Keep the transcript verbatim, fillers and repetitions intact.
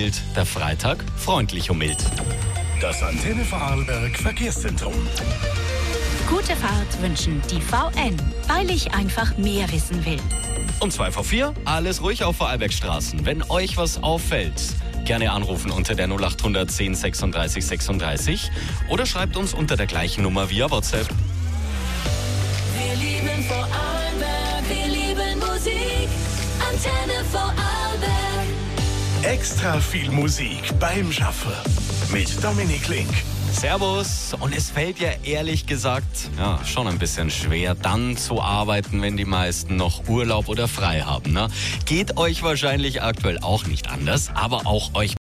mild, der Freitag freundlich und mild. Das Antenne Vorarlberg Verkehrszentrum. Gute Fahrt wünschen die V N, weil ich einfach mehr wissen will. Um zwei vor vier, alles ruhig auf Vorarlbergstraßen. Wenn euch was auffällt, gerne anrufen unter der null acht zehn sechsunddreißig sechsunddreißig oder schreibt uns unter der gleichen Nummer via WhatsApp. Wir lieben Vorarlberg, wir lieben Musik, Antenne Vorarlberg. Extra viel Musik beim Schaffen mit Dominik Link. Servus. Und es fällt ja ehrlich gesagt ja, schon ein bisschen schwer, dann zu arbeiten, wenn die meisten noch Urlaub oder frei haben. Ne? Geht euch wahrscheinlich aktuell auch nicht anders, aber auch euch